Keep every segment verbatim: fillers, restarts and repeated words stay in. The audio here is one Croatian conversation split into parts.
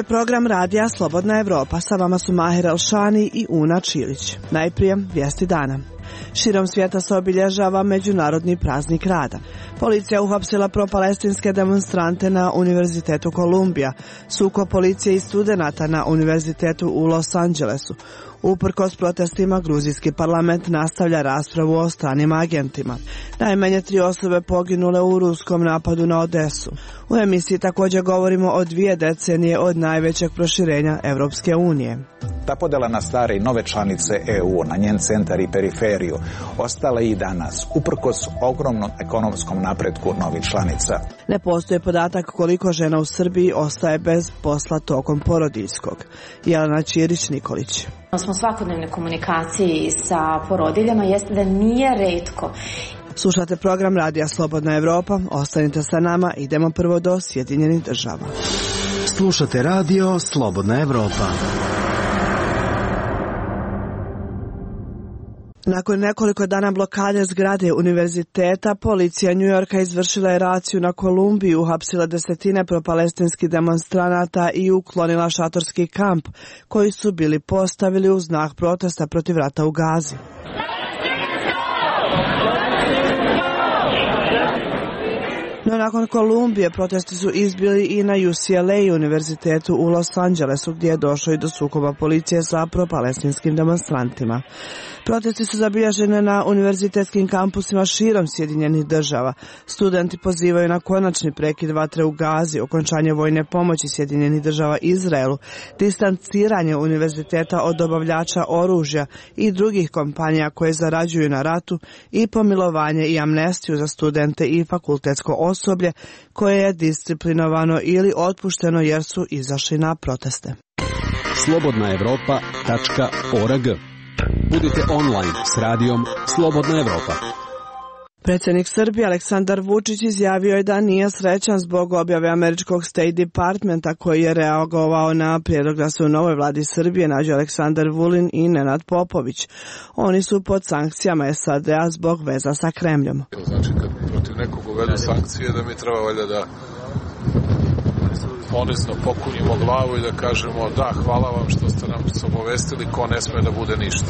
je program radija Slobodna Evropa. Sa vama su Mahir Elšani i Una Čilić. Najprije vijesti dana. Širom svijeta se obilježava Međunarodni praznik rada. Policija uhapsila propalestinske demonstrante na Univerzitetu Kolumbija, sukob policije i studenata na Univerzitetu u Los Angelesu. Uprkos protestima, gruzijski parlament nastavlja raspravu o stranim agentima. Najmanje tri osobe poginule u ruskom napadu na Odesu. U emisiji također govorimo o dvije decenije od najvećeg proširenja Evropske unije. Ta podjela na stare i nove članice E U, na njen centar i periferiju, ostala i danas, uprkos ogromnom ekonomskom napretku novih članica. Ne postoji podatak koliko žena u Srbiji ostaje bez posla tokom porodiljskog. Jelena Ćirić-Nikolić. Smo svakodnevne komunikaciji sa porodiljama jeste da nije retko. Slušate program Radija Slobodna Evropa, ostanite sa nama, idemo prvo do Sjedinjenih Država. Slušate Radio Slobodna Evropa. Nakon nekoliko dana blokade zgrade univerziteta, policija New Yorka izvršila je raciju na Kolumbiji, uhapsila desetine propalestinskih demonstranata i uklonila šatorski kamp koji su bili postavili u znak protesta protiv rata u Gazi. No nakon Kolumbije protesti su izbili i na U C L A univerzitetu u Los Angelesu, gdje je došlo i do sukoba policije sa propalestinskim demonstrantima. Protesti su zabilježene na univerzitetskim kampusima širom Sjedinjenih Država. Studenti pozivaju na konačni prekid vatre u Gazi, okončanje vojne pomoći Sjedinjenih Država Izraelu, distanciranje univerziteta od dobavljača oružja i drugih kompanija koje zarađuju na ratu i pomilovanje i amnestiju za studente i fakultetsko osoblje koje je disciplinovano ili otpušteno jer su izašli na proteste. slobodna evropa tačka org. Budite online s radijom Slobodna Evropa. Predsjednik Srbije Aleksandar Vučić izjavio je da nije srećan zbog objave američkog State Departmenta koji je reagovao na prijedlog da se u novoj vladi Srbije nađu Aleksandar Vulin i Nenad Popović. Oni su pod sankcijama S A D-a zbog veza sa Kremljom. Znači kad protiv nekog uvedu sankcije da mi treba valjda da ponizno pokunimo glavu i da kažemo da, hvala vam što ste nam obavestili, ko ne sme da bude ništa.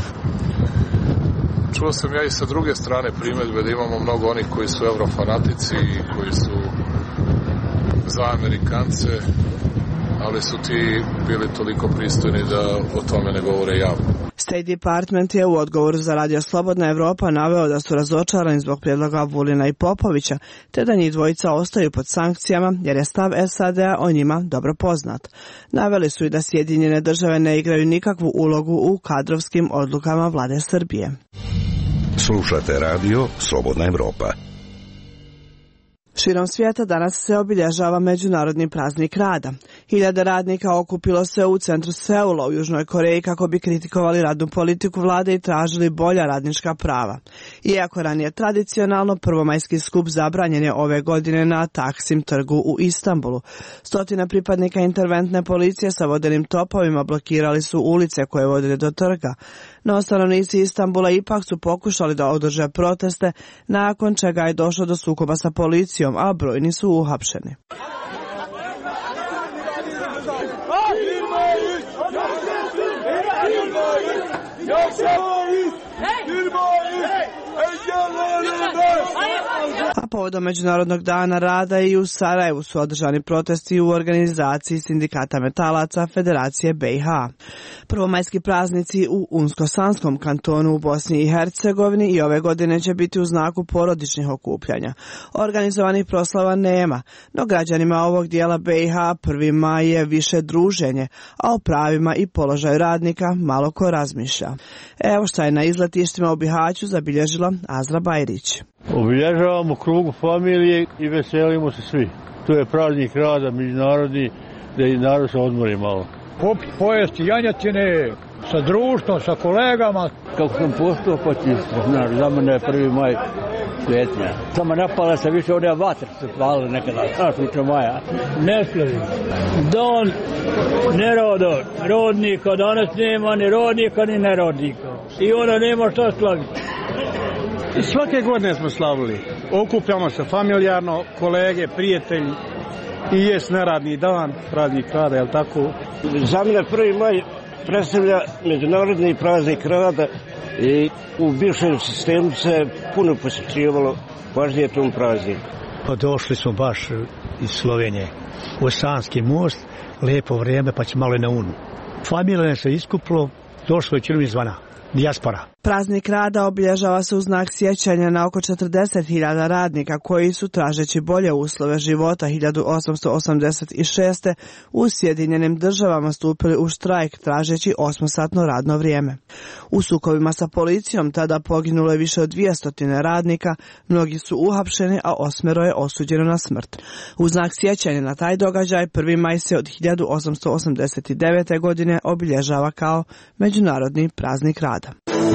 Čuo sam ja i sa druge strane primedbe da imamo mnogo onih koji su eurofanatici i koji su za Amerikance, ali su ti bili toliko pristojni da o tome ne govore javno. State Department je u odgovoru za Radio Slobodna Evropa naveo da su razočarani zbog prijedloga Vulina i Popovića, te da njih dvojica ostaju pod sankcijama jer je stav S A D-a o njima dobro poznat. Naveli su i da Sjedinjene Države ne igraju nikakvu ulogu u kadrovskim odlukama vlade Srbije. Slušate Radio Slobodna Evropa. Širom svijeta danas se obilježava Međunarodni praznik rada. Hiljade radnika okupilo se u centru Seula u Južnoj Koreji kako bi kritikovali radnu politiku vlade i tražili bolja radnička prava. Iako ranije tradicionalno prvomajski skup zabranjen je ove godine na Taksim trgu u Istanbulu. Stotine pripadnika interventne policije sa vodenim topovima blokirali su ulice koje vode do trga. No stanovnici Istanbula ipak su pokušali da održe proteste, nakon čega je došlo do sukoba sa policijom, a brojni su uhapšeni. A povodom Međunarodnog dana rada i u Sarajevu su održani protesti u organizaciji sindikata metalaca Federacije B i H. Prvomajski praznici u Unsko-Sanskom kantonu u Bosni i Hercegovini i ove godine će biti u znaku porodičnih okupljanja. Organizovanih proslava nema, no građanima ovog dijela B i H prvi maj je više druženje, a o pravima i položaju radnika malo ko razmišlja. Evo šta je na izletištima u Bihaću zabilježila Azra Bajrić. Obilježavamo krugu familije i veselimo se svi. Tu je praznik rada međunarodni, da i narod se odmori malo. Popiti, pojesti janjetine sa društvom, sa kolegama. Kako sam postao, pa ti, znaš, za mene je prvi maj svetnja. Samo napala se više one vatre se spalile nekada, znaš, uče maja. Ne slavim. Dan neroda, rodnika, danas nema ni rodnika ni nerodnika. I ona nema šta slaviti. I svake godine smo slavili. Okupljamo se familijarno, kolege, prijatelji. i jest neradni dan, praznik rada, je li tako? Za mene prvi maj predstavlja međunarodni praznik rada i u bivšem sistemu se puno posjećivalo važnije tom prazniku. Došli smo baš iz Slovenije u Sanski most, lijepo vrijeme pa će malo i na Unu. Familija se iskupilo, došlo je čini izvana, dijaspora. Praznik rada obilježava se u znak sjećanja na oko četrdeset hiljada radnika koji su, tražeći bolje uslove života, hiljadu osamsto osamdeset šeste. u Sjedinjenim državama stupili u štrajk tražeći osmosatno radno vrijeme. U sukobima sa policijom tada poginulo je više od dvjesto radnika, mnogi su uhapšeni, a osmero je osuđeno na smrt. U znak sjećanja na taj događaj prvi maj se od hiljadu osamsto osamdeset devete. godine obilježava kao Međunarodni praznik rada.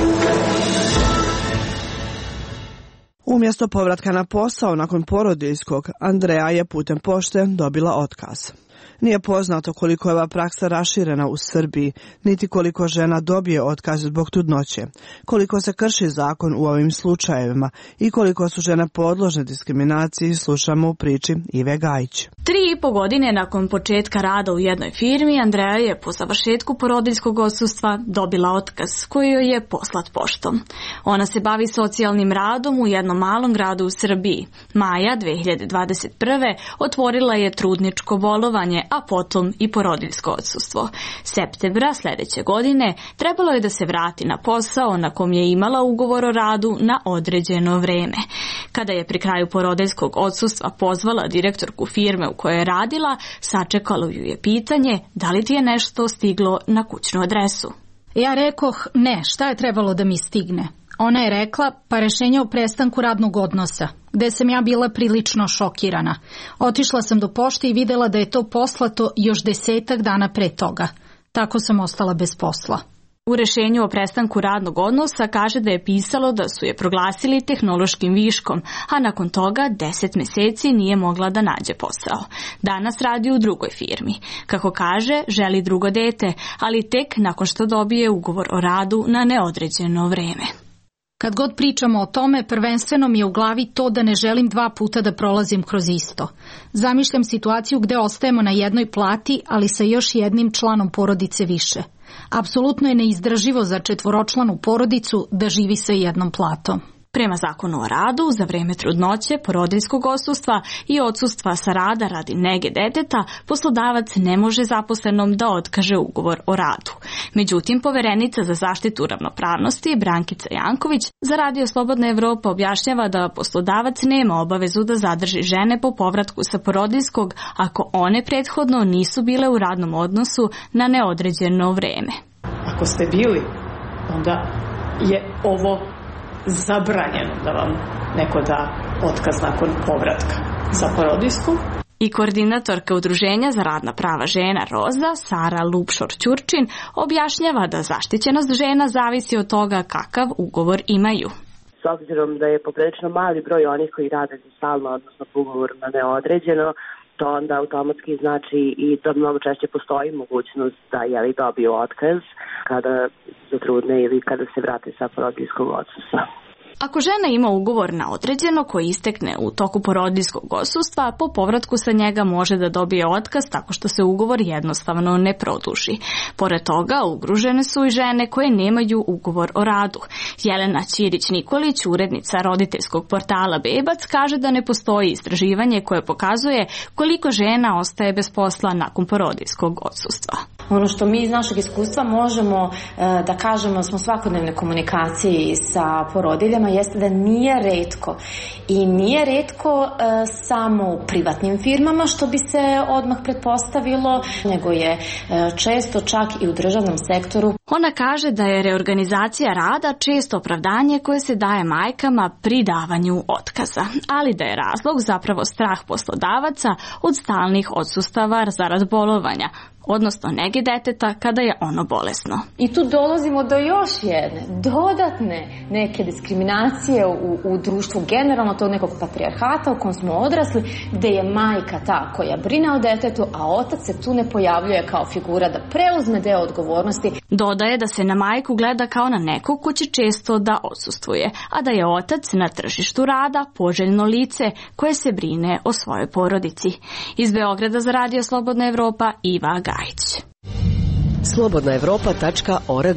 Umjesto povratka na posao nakon porodiljskog, Andreja je putem pošte dobila otkaz. Nije poznato koliko je ova praksa raširena u Srbiji, niti koliko žena dobije otkaz zbog trudnoće, koliko se krši zakon u ovim slučajevima i koliko su žene podložne diskriminaciji, slušamo u priči Ive Gajić. Tri i po godine nakon početka rada u jednoj firmi, Andreja je po završetku porodiljskog odsustva dobila otkaz koji joj je poslat poštom. Ona se bavi socijalnim radom u jednom malom gradu u Srbiji. Maja dve hiljade dvadeset prve. otvorila je trudničko bolovanje, a potom i porodiljsko odsustvo. Septembra sljedeće godine trebalo je da se vrati na posao na kom je imala ugovor o radu na određeno vreme. Kada je pri kraju porodiljskog odsustva pozvala direktorku firme u kojoj je radila, sačekalo ju je pitanje da li ti je nešto stiglo na kućnu adresu. Ja rekoh ne, šta je trebalo da mi stigne? Ona je rekla, pa rešenje o prestanku radnog odnosa, gde sam ja bila prilično šokirana. Otišla sam do pošte i videla da je to poslato još desetak dana pre toga. Tako sam ostala bez posla. U rešenju o prestanku radnog odnosa kaže da je pisalo da su je proglasili tehnološkim viškom, a nakon toga deset meseci nije mogla da nađe posao. Danas radi u drugoj firmi. Kako kaže, želi drugo dete, ali tek nakon što dobije ugovor o radu na neodređeno vreme. Kad god pričamo o tome, prvenstveno mi je u glavi to da ne želim dva puta da prolazim kroz isto. Zamišljam situaciju gde ostajemo na jednoj plati, ali sa još jednim članom porodice više. Apsolutno je neizdrživo za četvoročlanu porodicu da živi sa jednom platom. Prema zakonu o radu, za vreme trudnoće, porodiljskog odsustva i odsustva sa rada radi nege deteta, poslodavac ne može zaposlenom da otkaže ugovor o radu. Međutim, poverenica za zaštitu ravnopravnosti Brankica Janković za Radio Slobodna Evropa objašnjava da poslodavac nema obavezu da zadrži žene po povratku sa porodiljskog ako one prethodno nisu bile u radnom odnosu na neodređeno vreme. Ako ste bili, onda je ovo zabranjeno da vam neko da otkaz nakon povratka za porodiljsku. I koordinatorka Udruženja za radna prava žena Roza, Sara Lupšor-Ćurčin, objašnjava da zaštićenost žena zavisi od toga kakav ugovor imaju. S obzirom da je poprilično mali broj onih koji rade za stalno, odnosno po ugovoru na neodređeno, to onda automatski znači i da mnogo češće postoji mogućnost da jeli dobiju otkaz kada se trudne ili kada se vrate sa porodiljskog odsustva. Ako žena ima ugovor na određeno koji istekne u toku porodiljskog odsustva, po povratku sa njega može da dobije otkaz tako što se ugovor jednostavno ne produži. Pored toga, ugrožene su i žene koje nemaju ugovor o radu. Jelena Ćirić-Nikolić, urednica roditeljskog portala Bebac, kaže da ne postoji istraživanje koje pokazuje koliko žena ostaje bez posla nakon porodiljskog odsustva. Ono što mi iz našeg iskustva možemo da kažemo, smo svakodnevne komunikaciji sa porodiljama, jeste da nije retko i nije retko samo u privatnim firmama, što bi se odmah pretpostavilo, nego je često čak i u državnom sektoru. Ona kaže da je reorganizacija rada često opravdanje koje se daje majkama pri davanju otkaza, ali da je razlog zapravo strah poslodavaca od stalnih odsustava zarad bolovanja, odnosno nege deteta kada je ono bolesno. I tu dolazimo do još jedne dodatne neke diskriminacije u, u društvu generalno, tog nekog patrijarhata u kom smo odrasli, gde je majka ta koja brine o detetu, a otac se tu ne pojavljuje kao figura da preuzme deo odgovornosti. Dodatno Dodaje da se na majku gleda kao na nekog ko će često da odsustvuje, a da je otac na tržištu rada poželjno lice koje se brine o svojoj porodici. Iz Beograda za Radio Slobodna Evropa, Iva Gajić. slobodna evropa tačka org.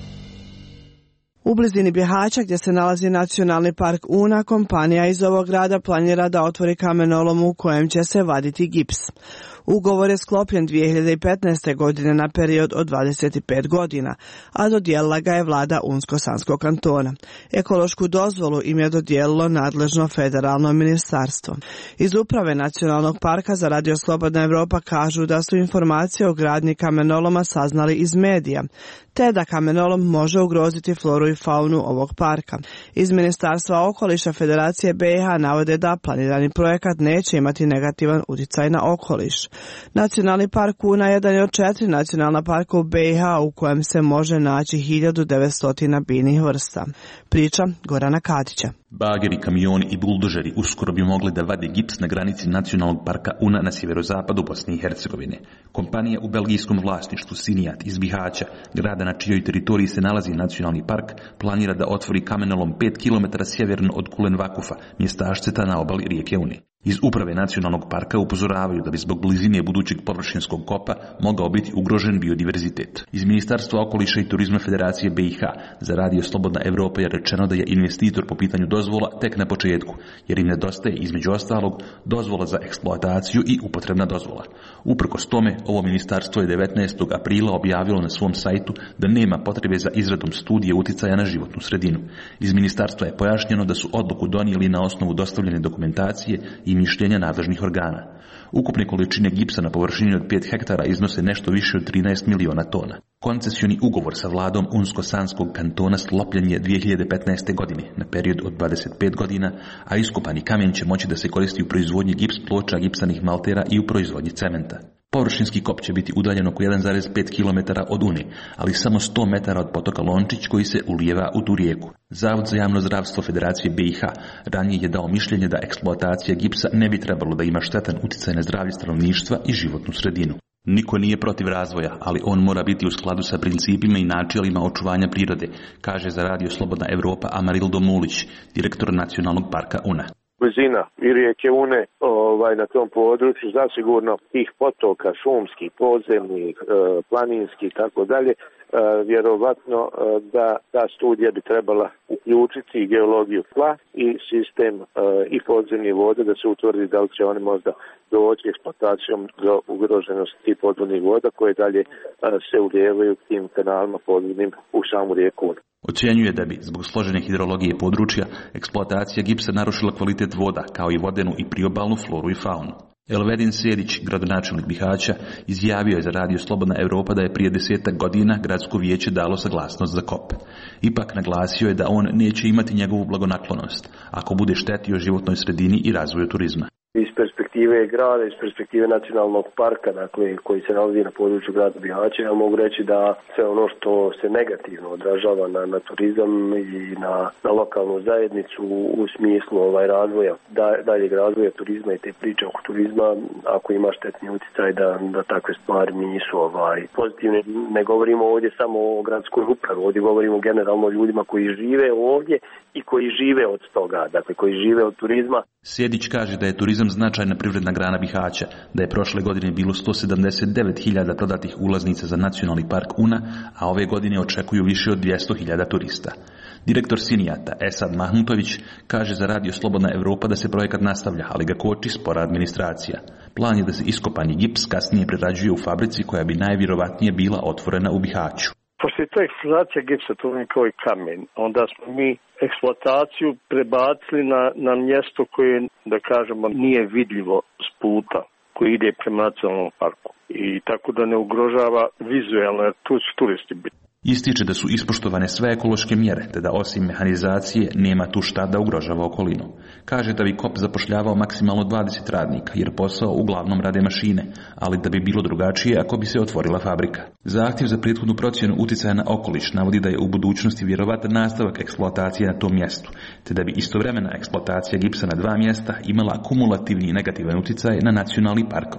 U blizini Bihaća, gdje se nalazi nacionalni park Una, kompanija iz ovog grada planira da otvori kamenolom u kojem će se vaditi gips. Ugovor je sklopljen dvije hiljade petnaeste. godine na period od dvadeset pet godina, a dodijelila ga je vlada Unsko-Sanskog kantona. Ekološku dozvolu im je dodijelilo nadležno federalno ministarstvo. Iz uprave Nacionalnog parka za Radio Slobodna Evropa kažu da su informacije o gradnji kamenoloma saznali iz medija, te da kamenolom može ugroziti floru i faunu ovog parka. Iz Ministarstva okoliša Federacije B i H navode da planirani projekat neće imati negativan utjecaj na okoliš. Nacionalni park Una jedan je od četiri nacionalna parka u B i H u kojem se može naći hiljadu devetsto biljnih vrsta. Priča Gorana Katića. Bageri, kamioni i buldožeri uskoro bi mogli da vade gips na granici nacionalnog parka Una na sjeverozapadu Bosne i Hercegovine. Kompanija u belgijskom vlasništvu Sinijat iz Bihaća, grada na čijoj teritoriji se nalazi nacionalni park, planira da otvori kamenolom pet kilometara sjeverno od Kulen Vakufa, mjestašceta na obali rijeke Une. Iz uprave nacionalnog parka upozoravaju da bi zbog blizine budućeg površinskog kopa mogao biti ugrožen biodiverzitet. Iz Ministarstva okoliša i turizma Federacije B i H za Radio Slobodna Evropa je rečeno da je investitor po pitanju dozvola tek na početku, jer im nedostaje između ostalog dozvola za eksploataciju i upotrebna dozvola. Uprkos tome, ovo ministarstvo je devetnaestog aprila objavilo na svom sajtu da nema potrebe za izradom studije uticaja na životnu sredinu. Iz ministarstva je pojašnjeno da su odluku donijeli na osnovu dostavljene dokumentacije i mišljenja nadležnih organa. Ukupne količine gipsa na površini od pet hektara iznose nešto više od trinaest miliona tona. Koncesioni ugovor sa vladom Unsko-Sanskog kantona sklopljen je dvije hiljade petnaeste. godine na period od dvadeset pet godina, a iskopani kamen će moći da se koristi u proizvodnji gips ploča, gipsanih maltera i u proizvodnji cementa. Površinski kop će biti udaljen oko jedan zarez pet kilometara od Une, ali samo sto metara od potoka Lončić koji se ulijeva u tu rijeku. Zavod za javno zdravstvo Federacije B i H ranije je dao mišljenje da eksploatacija gipsa ne bi trebalo da ima štetan utjecaj na zdravlje stanovništva i životnu sredinu. Niko nije protiv razvoja, ali on mora biti u skladu sa principima i načelima očuvanja prirode, kaže za Radio Slobodna Evropa Amarildo Mulić, direktor Nacionalnog parka Una. Blizina i rijeke Une ovaj, na tom području, zasigurno tih potoka, šumskih, podzemnih, e, planinskih i tako dalje, e, vjerovatno e, da ta studija bi trebala uključiti i geologiju tla i sistem e, i podzemnih voda da se utvrdi da li će oni možda doći eksploatacijom do ugroženosti tih podvodnih voda koje dalje e, se ulijevaju tim kanalima podvodnim u samu rijeku Unu. Ocjenjuje da bi, zbog složene hidrologije područja, eksploatacija gipsa narušila kvalitet voda, kao i vodenu i priobalnu floru i faunu. Elvedin Sjedić, gradonačelnik Bihaća, izjavio je za Radio Slobodna Evropa da je prije desetak godina gradsko vijeće dalo saglasnost za kop. Ipak naglasio je da on neće imati njegovu blagonaklonost, ako bude štetio životnoj sredini i razvoju turizma. Iz perspektive grada, iz perspektive nacionalnog parka, dakle, koji se nalazi na području grada Bihaća, ja mogu reći da sve ono što se negativno odražava na, na turizam i na, na lokalnu zajednicu u smislu ovaj razvoja, da, daljeg razvoja turizma i te priče oko turizma, ako ima štetni utjecaj da, da takve stvari nisu ovaj, pozitivne. Ne govorimo ovdje samo o gradskoj upravi, ovdje govorimo generalno o ljudima koji žive ovdje i koji žive od toga, dakle koji žive od turizma. Sjedić kaže da je turizam značajna privredna grana Bihaća, da je prošle godine bilo sto sedamdeset devet hiljada prodatih ulaznica za nacionalni park Una, a ove godine očekuju više od dvjesto hiljada turista. Direktor Sinijata Esad Mahmutović kaže za Radio Slobodna Evropa da se projekat nastavlja, ali ga koči spora administracija. Plan je da se iskopani gips kasnije prerađuje u fabrici koja bi najvjerovatnije bila otvorena u Bihaću. Pošto je to eksploatacija gipsa, to je kao i kamen, onda smo mi eksploataciju prebacili na, na mjesto koje, da kažemo, nije vidljivo s puta koji ide prema nacionalnom parku. I tako da ne ugrožava vizualno, jer tu će turisti biti. Ističe da su ispoštovane sve ekološke mjere, te da osim mehanizacije nema tu šta da ugrožava okolinu. Kaže da bi kop zapošljavao maksimalno dvadeset radnika, jer posao uglavnom rade mašine, ali da bi bilo drugačije ako bi se otvorila fabrika. Zahtjev za prethodnu procjenu utjecaja na okoliš navodi da je u budućnosti vjerovatan nastavak eksploatacije na tom mjestu, te da bi istovremena eksploatacija gipsa na dva mjesta imala kumulativni negativan utjecaj na nacionalni park Una.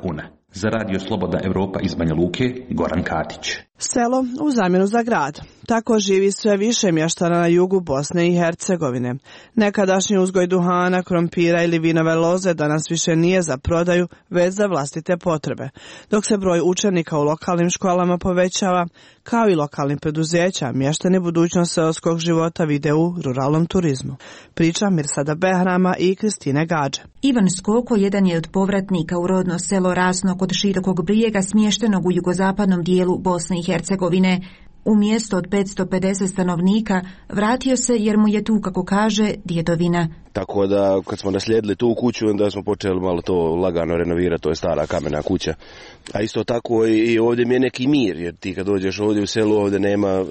Za Radio Slobodna Evropa iz Banja Luke, Goran Katić. Selo u zamjenu za grad. Tako živi sve više mještana na jugu Bosne i Hercegovine. Nekadašnji uzgoj duhana, krompira ili vinove loze danas više nije za prodaju, već za vlastite potrebe. Dok se broj učenika u lokalnim školama povećava, kao i lokalnim preduzeća, mještani budućnost seoskog života vide u ruralnom turizmu. Priča Mirsada Behrama i Kristine Gađe. Ivan Skoko jedan je od povratnika u rodno selo Rasno kod Širokog Brijega smještenog u jugozapadnom dijelu Bosne i Hercegovine. U mjesto od petsto pedeset stanovnika vratio se jer mu je tu, kako kaže, djedovina. Tako da kad smo naslijedili tu kuću, onda smo počeli malo to lagano renovirati, to je stara kamena kuća. A isto tako i ovdje mi je neki mir, jer ti kad dođeš ovdje u selu, ovdje nema,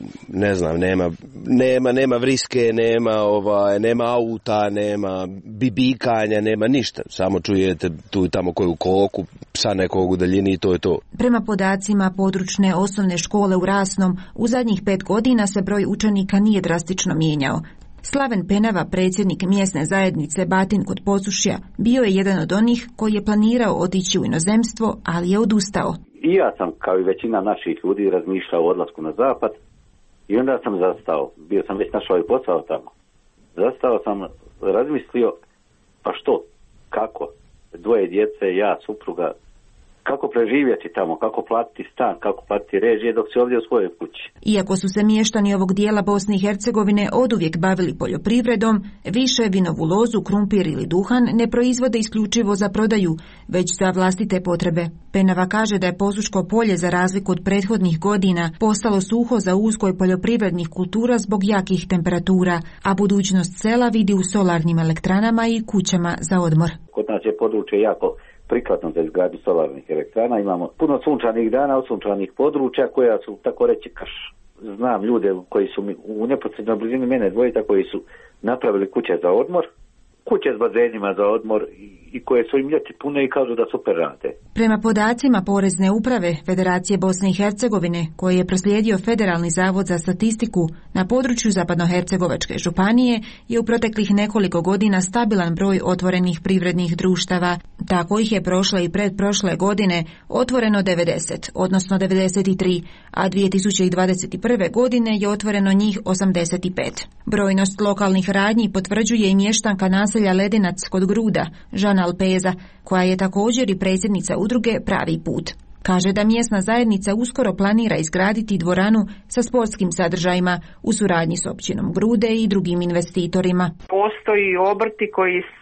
ne znam, nema, nema, nema vriske, nema, ovaj, nema auta, nema bibikanja, nema ništa. Samo čujete tu i tamo koju koku, psa nekog u daljini i to je to. Prema podacima područne osnovne škole u Rasnom, u zadnjih pet godina se broj učenika nije drastično mijenjao. Slaven Penava, predsjednik mjesne zajednice Batin kod Posušja, bio je jedan od onih koji je planirao otići u inozemstvo, ali je odustao. I ja sam, kao i većina naših ljudi, razmišljao o odlasku na zapad i onda sam zastao. Bio sam već našao i posao tamo. Zastao sam, razmislio, pa što, kako, dvoje djece, ja, supruga, kako preživjeti tamo, kako platiti stan, kako platiti režije dok se ovdje u svojoj kući. Iako su se mještani ovog dijela Bosne i Hercegovine oduvijek bavili poljoprivredom, više vinovu lozu, krumpir ili duhan ne proizvode isključivo za prodaju, već za vlastite potrebe. Penava kaže da je Posuško polje, za razliku od prethodnih godina, postalo suho za uzgoj poljoprivrednih kultura zbog jakih temperatura, a budućnost sela vidi u solarnim elektranama i kućama za odmor. Kod nas je područje jako prikladno za izgradnju solarnih elektrana. Imamo puno sunčanih dana, osunčanih područja koja su, tako reći, kaš. Znam ljude koji su mi u neposrednoj blizini mene dvojica koji su napravili kuće za odmor, kuće s bazenima za odmor i koje su im ljeti pune i kažu da super rade. Prema podacima Porezne uprave Federacije Bosne i Hercegovine, koji je proslijedio Federalni zavod za statistiku, na području Zapadnohercegovačke županije je u proteklih nekoliko godina stabilan broj otvorenih privrednih društava. Tako ih je prošle i predprošle godine otvoreno devedeset, odnosno devedeset tri, a dvije tisuće dvadeset prve. godine je otvoreno njih osamdeset pet. Brojnost lokalnih radnji potvrđuje i mještanka naselja Ledinac kod Gruda, Žana Alpeza, koja je također i predsjednica udruge Pravi put. Kaže da mjesna zajednica uskoro planira izgraditi dvoranu sa sportskim sadržajima u suradnji s općinom Grude i drugim investitorima. Postoji obrti koji e,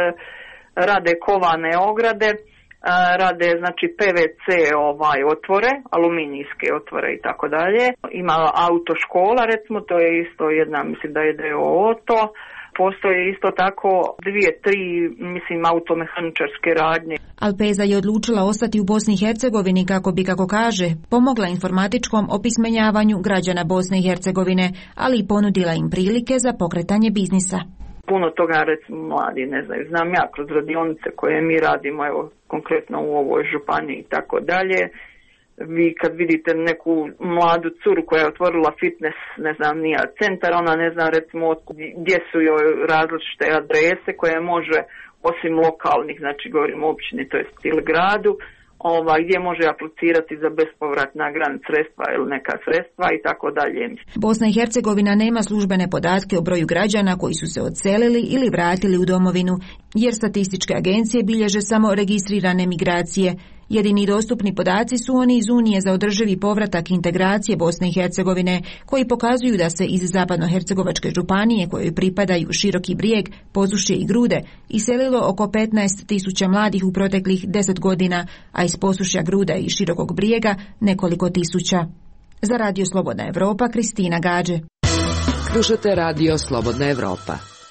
rade kovane ograde, e, rade znači P V C ovaj otvore, aluminijske otvore i tako dalje. Ima autoškola, recimo, to je isto jedna, mislim da je D O O to. Postoje isto tako dvije, tri, mislim, automehaničarske radnje. Alpeza je odlučila ostati u Bosni i Hercegovini kako bi, kako kaže, pomogla informatičkom opismenjavanju građana Bosne i Hercegovine, ali i ponudila im prilike za pokretanje biznisa. Puno toga, recimo, mladi ne znaju. Znam ja kroz radionice koje mi radimo, evo, konkretno u ovoj županiji i tako dalje. Vi kad vidite neku mladu curu koja je otvorila fitness, ne znam, nija centar, ona ne zna recimo gdje su joj različite adrese koje može, osim lokalnih, znači govorim o općini, to jest ili gradu, ova, gdje može aplicirati za bespovratna grant sredstva ili neka sredstva i tako dalje. Bosna i Hercegovina nema službene podatke o broju građana koji su se odselili ili vratili u domovinu, jer statističke agencije bilježe samo registrirane migracije. Jedini dostupni podaci su oni iz Unije za održivi povratak integracije Bosne i Hercegovine, koji pokazuju da se iz Zapadnohercegovačke županije, kojoj pripadaju Široki Brijeg, Posušje i Grude, iselilo oko petnaest tisuća mladih u proteklih deset godina, a iz Posušja, Gruda i Širokog Brijega nekoliko tisuća. Za Radio Slobodna Evropa, Kristina Gađe. Slušate Radio Slobodna Evropa.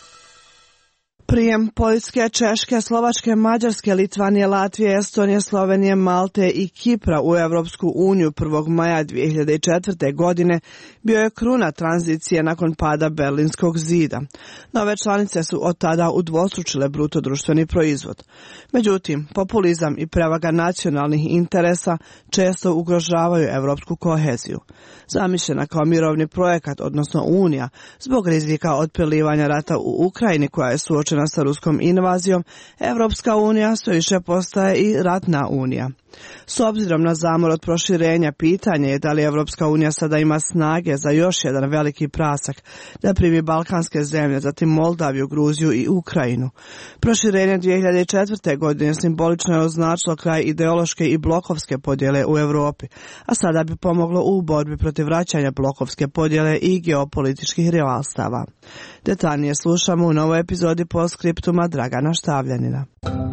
Prijem Poljske, Češke, Slovačke, Mađarske, Litvanije, Latvije, Estonije, Slovenije, Malte i Kipra u Evropsku uniju prvog maja dvije hiljade četvrte. godine bio je kruna tranzicije nakon pada Berlinskog zida. Nove članice su od tada udvostručile bruto društveni proizvod. Međutim, populizam i prevaga nacionalnih interesa često ugrožavaju evropsku koheziju. Zamišljena kao mirovni projekat, odnosno unija, zbog rizika od prelivanja rata u Ukrajini koja je suočena sa ruskom invazijom, Evropska unija sve više postaje i ratna unija. S obzirom na zamor od proširenja, pitanje je da li Evropska unija sada ima snage za još jedan veliki prasak da primi balkanske zemlje, zatim Moldaviju, Gruziju i Ukrajinu. Proširenje dvije hiljade četvrte. godine simbolično je označilo kraj ideološke i blokovske podjele u Europi, a sada bi pomoglo u borbi protiv vraćanja blokovske podjele i geopolitičkih rivalstava. Detaljnije slušamo u novoj epizodi Postscriptuma Dragana Štavljanina.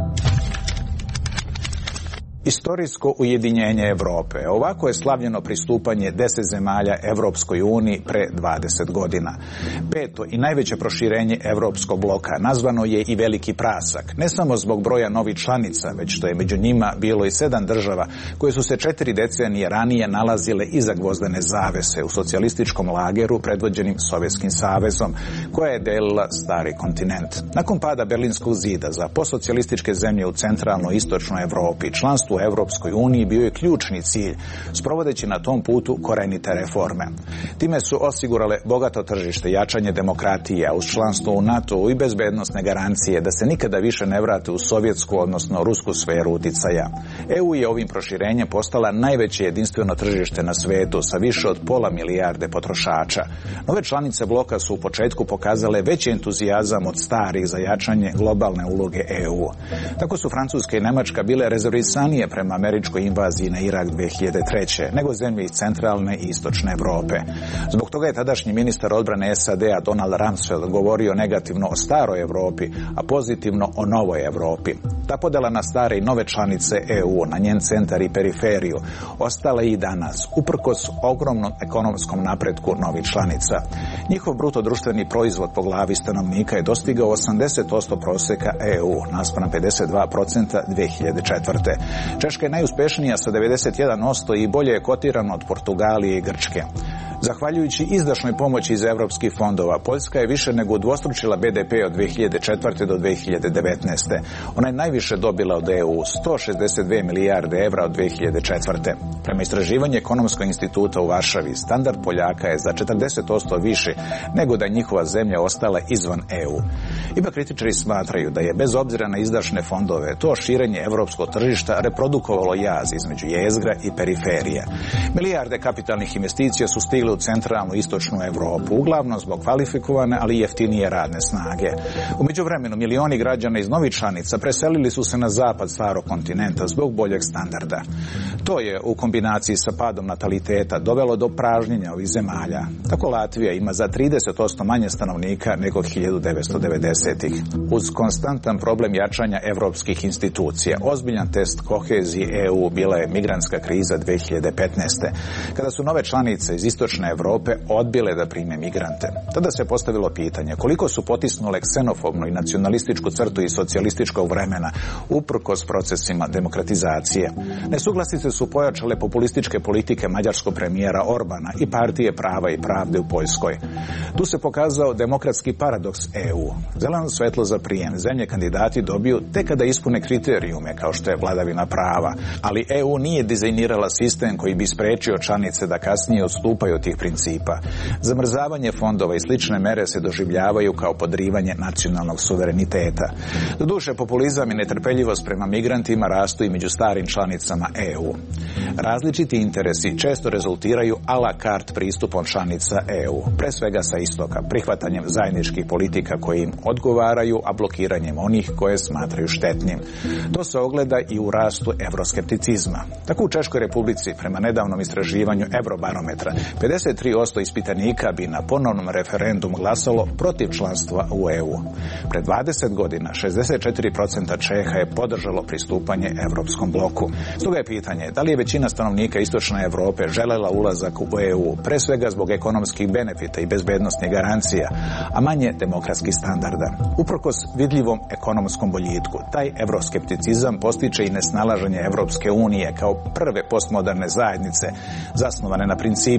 Istorijsko ujedinjenje Europe. Ovako je slavljeno pristupanje deset zemalja Evropskoj uniji pre dvadeset godina. Peto i najveće proširenje Evropskog bloka nazvano je i veliki prasak, ne samo zbog broja novih članica, već što je među njima bilo i sedam država koje su se četiri decenije ranije nalazile iza gvozdene zavese u socijalističkom lageru predvođenim Sovjetskim savezom, koja je delila stari kontinent. Nakon pada Berlinskog zida za postsocijalističke zemlje u centralnoj i istočnoj Evropi, članstvo u Evropskoj uniji bio je ključni cilj, sprovodeći na tom putu korenite reforme. Time su osigurale bogato tržište, jačanje demokratije, uz članstvo u NATO i bezbednosne garancije da se nikada više ne vrate u sovjetsku, odnosno rusku sferu uticaja. E U je ovim proširenjem postala najveće jedinstveno tržište na svetu sa više od pola milijarde potrošača. Nove članice bloka su u početku pokazale veći entuzijazam od starih za jačanje globalne uloge E U. Tako su Francuska i Nemačka bile rezervisanije prema američkoj invaziji na Irak dvije hiljade treće. nego zemlje iz centralne i istočne Evrope. Zbog toga je tadašnji ministar odbrane S A D-a Donald Rumsfeld govorio negativno o staroj Evropi, a pozitivno o novoj Evropi. Ta podela na stare i nove članice E U, na njen centar i periferiju, ostala i danas, uprkos ogromnom ekonomskom napretku novih članica. Njihov bruto društveni proizvod po glavi stanovnika je dostigao osamdeset posto proseka E U, naspram pedeset dva posto dvije hiljade četvrte. Češka je najuspešnija sa devedeset jedan posto i bolje je kotirana od Portugalije i Grčke. Zahvaljujući izdašnoj pomoći iz evropskih fondova, Poljska je više nego udvostručila B D P od dvije hiljade četvrte do dvije hiljade devetnaeste. Ona je najviše dobila od E U, sto šezdeset dvije milijarde evra od dvije hiljade četvrte. Prema istraživanju Ekonomskog instituta u Varšavi, standard Poljaka je za četrdeset posto više nego da je njihova zemlja ostala izvan E U. Ipak kritičari smatraju da je, bez obzira na izdašne fondove, to širenje evropskog tržišta reprodukovalo jaz između jezgra i periferije. Milijarde kapitalnih investicija su stigle u centralnu i istočnu Evropu, uglavnom zbog kvalifikovane, ali jeftinije radne snage. U međuvremenu milioni građana iz novih članica preselili su se na zapad starog kontinenta zbog boljeg standarda. To je u kombinaciji sa padom nataliteta dovelo do pražnjenja ovih zemalja. Tako Latvija ima za trideset posto manje stanovnika nego hiljadu devetsto devedesetih. Uz konstantan problem jačanja evropskih institucija, ozbiljan test kohezije E U bila je migrantska kriza dvije hiljade petnaeste. kada su nove članice iz istočne Evrope odbile da prime migrante. Tada se postavilo pitanje koliko su potisnule ksenofobnu i nacionalističku crtu iz socijalističkog vremena uprkos procesima demokratizacije. Nesuglasice su pojačale populističke politike mađarskog premijera Orbana i partije Prava i pravde u Poljskoj. Tu se pokazao demokratski paradoks E U. Zeleno svetlo za prijem zemlje kandidati dobiju tek kada ispune kriterijume kao što je vladavina prava, ali E U nije dizajnirala sistem koji bi sprečio članice da kasnije odstupaju od tih principa. Zamrzavanje fondova i slične mere se doživljavaju kao podrivanje nacionalnog suvereniteta. Doduše, populizam i netrpeljivost prema migrantima rastu i među starim članicama E U. Različiti interesi često rezultiraju a la carte pristupom članica E U, pre svega sa istoka, prihvatanjem zajedničkih politika koje im odgovaraju, a blokiranjem onih koje smatraju štetnim. To se ogleda i u rastu evroskepticizma. Tako u Češkoj Republici, prema nedavnom istraživanju Eurobarometra, pedeset tri posto ispitanika bi na ponovnom referendumu glasalo protiv članstva u E U. Pred dvadeset godina šezdeset četiri posto Čeha je podržalo pristupanje Evropskom bloku. Stoga je pitanje da li je većina stanovnika istočne Evrope želela ulazak u E U, pre svega zbog ekonomskih benefita i bezbednosnih garancija, a manje demokratskih standarda. Uprkos vidljivom ekonomskom boljitku, taj evroskepticizam postiče i nesnalaženje Evropske unije kao prve postmoderne zajednice zasnovane na principima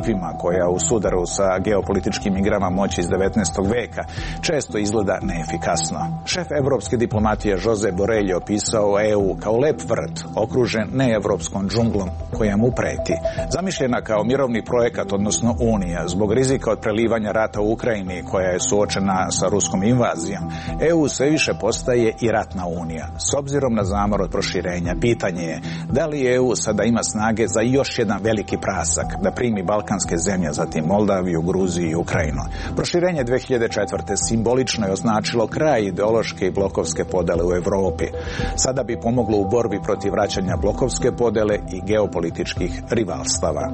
koja u sudaru sa geopolitičkim igrama moći iz devetnaestog veka često izgleda neefikasno. Šef evropske diplomatije Jose Borrell je opisao E U kao lep vrt okružen neevropskom džunglom koja mu preti. Zamišljena kao mirovni projekat, odnosno Unija, zbog rizika od prelivanja rata u Ukrajini koja je suočena sa ruskom invazijom, E U sve više postaje i ratna unija. S obzirom na zamor od proširenja, pitanje je da li E U sada ima snage za još jedan veliki prasak, da primi balkanske zemlje, zatim Moldaviju, Gruziju i Ukrajinu. Proširenje dve hiljade četvrte simbolično je označilo kraj ideološke i blokovske podele u Evropi. Sada bi pomoglo u borbi protiv vraćanja blokovske podele i geopolitičkih rivalstava.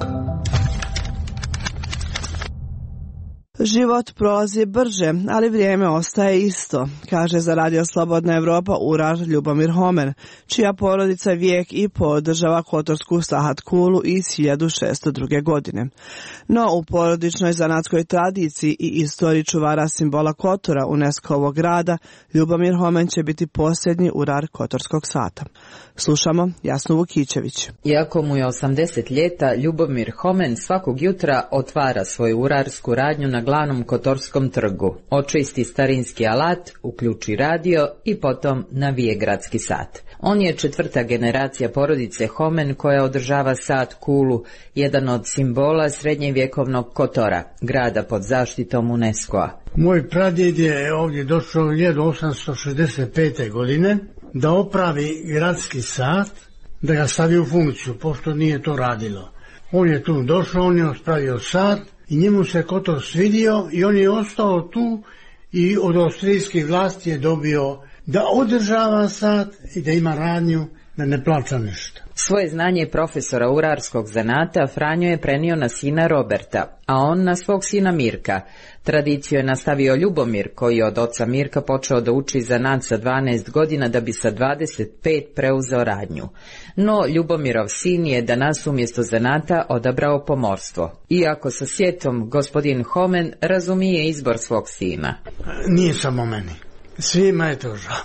Život prolazi brže, ali vrijeme ostaje isto, kaže za Radio Slobodna Evropa urar Ljubomir Homen, čija porodica vijek i po održava kotorsku sahat kulu iz hiljadu šesto druge. godine. No u porodičnoj zanatskoj tradiciji i istoriji čuvara simbola Kotora UNESCO-ovog grada, Ljubomir Homen će biti posljednji urar kotorskog sata. Slušamo Jasnu Vukićević. Iako mu je osamdeset ljeta, Ljubomir Homen svakog jutra otvara svoju urarsku radnju na glavnom Kotorskom trgu, očisti starinski alat, uključi radio i potom navije gradski sat. On je četvrta generacija porodice Homen koja održava sat kulu, jedan od simbola srednjevjekovnog Kotora, grada pod zaštitom UNESCO-a. Moj pradjed je ovdje došao hiljadu osamsto šezdeset pete. godine da opravi gradski sat, da ga stavi u funkciju, pošto nije to radilo. On je tu došao, on je ospravio sat i njemu se Kotor svidio i on je ostao tu i od austrijskih vlasti je dobio da održava sat i da ima radnju, da ne plaća ništa. Svoje znanje profesora urarskog zanata Franjo je prenio na sina Roberta, a on na svog sina Mirka. Tradiciju je nastavio Ljubomir, koji je od oca Mirka počeo da uči zanat sa dvanaest godina da bi sa dvadeset pet preuzeo radnju. No Ljubomirov sin je danas umjesto zanata odabrao pomorstvo. Iako sa sjetom gospodin Homen razumije izbor svog sina. Nije samo meni. Svima je to žao.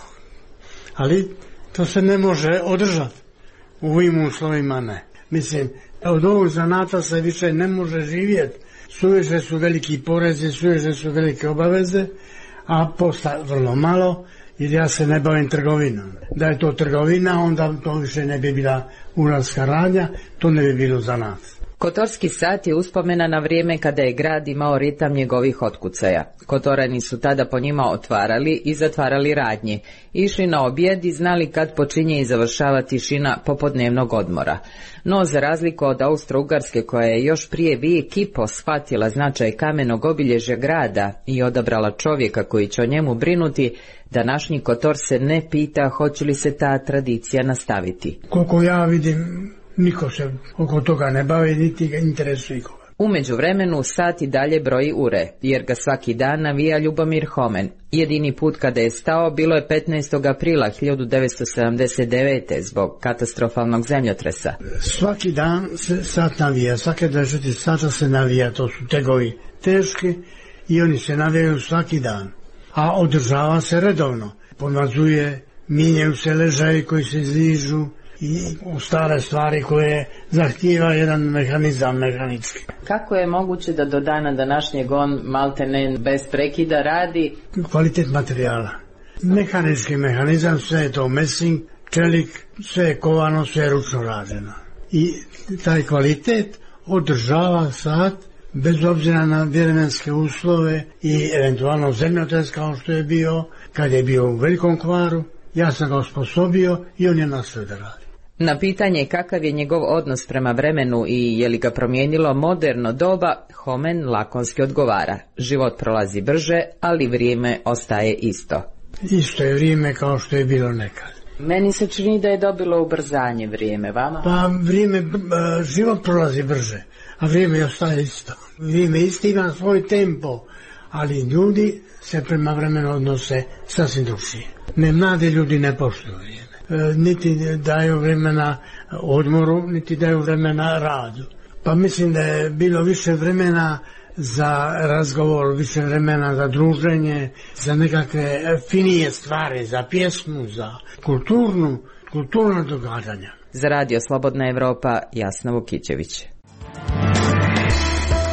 Ali to se ne može održati. U ovim uslovima ne. Mislim, od ovog zanata se više ne može živjeti. Suviše su veliki porezi, suviše su velike obaveze, a posla vrlo malo, jer ja se ne bavim trgovinom. Da je to trgovina, onda to više ne bi bila urarska radnja, to ne bi bilo zanat. Kotorski sat je uspomena na vrijeme kada je grad imao ritam njegovih otkucaja. Kotorani su tada po njima otvarali i zatvarali radnje, išli na objed i znali kad počinje i završava tišina popodnevnog odmora. No, za razliku od Austro-Ugarske koja je još prije vijek i po shvatila značaj kamenog obilježja grada i odabrala čovjeka koji će o njemu brinuti, današnji Kotor se ne pita hoće li se ta tradicija nastaviti. Koliko ja vidim, niko se oko toga ne bavi, niti ga interesuje ikoga. U međuvremenu sat i dalje broji ure, jer ga svaki dan navija Ljubomir Homen. Jedini put kada je stao bilo je petnaestog aprila hiljadu devetsto sedamdeset devete. zbog katastrofalnog zemljotresa. Svaki dan se sat navija, svake dvadeset četiri sata se navija, to su tegovi teški i oni se navijaju svaki dan. A održava se redovno, pomazuje, mijenjaju se ležaji koji se izližu, i u stare stvari koje zahtijeva jedan mehanizam mehanički. Kako je moguće da do dana današnjeg on maltene bez prekida radi? Kvalitet materijala. Mehanički mehanizam, sve je to mesing, čelik, sve je kovano, sve je ručno rađeno. I taj kvalitet održava sat bez obzira na vremenske uslove i eventualno zemljotres kao što je bio kad je bio u velikom kvaru. Ja sam ga osposobio i on je nastavio da radi. Na pitanje kakav je njegov odnos prema vremenu i je li ga promijenilo moderno doba, Homen lakonski odgovara. Život prolazi brže, ali vrijeme ostaje isto. Isto je vrijeme kao što je bilo nekad. Meni se čini da je dobilo ubrzanje vrijeme, vama? Pa vrijeme, život prolazi brže, a vrijeme ostaje isto. Vrijeme isto ima svoj tempo, ali ljudi se prema vremenu odnose sasvim drugčije. Ne, mladi ljudi ne poštuju vrijeme. E, niti daju vremena odmoru, niti daju vremena radu. Pa mislim da je bilo više vremena za razgovor, više vremena za druženje, za nekakve finije stvari, za pjesmu, za kulturnu, kulturno događanja. Za Radio Slobodna Evropa, Jasna Vukićević.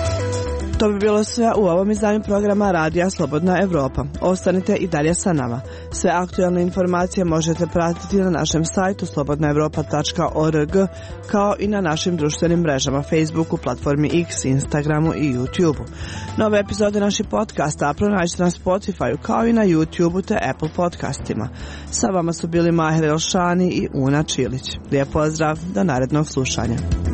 To bi bilo sve u ovom izdanju programa Radija Slobodna Evropa. Ostanite i dalje sa nama. Sve aktualne informacije možete pratiti na našem sajtu slobodna evropa tačka org, kao i na našim društvenim mrežama Facebooku, platformi X, Instagramu i YouTubeu. Nove epizode naših podcasta pronađite na Spotifyu, kao i na YouTubeu te Apple podcastima. Sa vama su bili Mahir Elšani i Una Čilić. Lijep pozdrav, do narednog slušanja.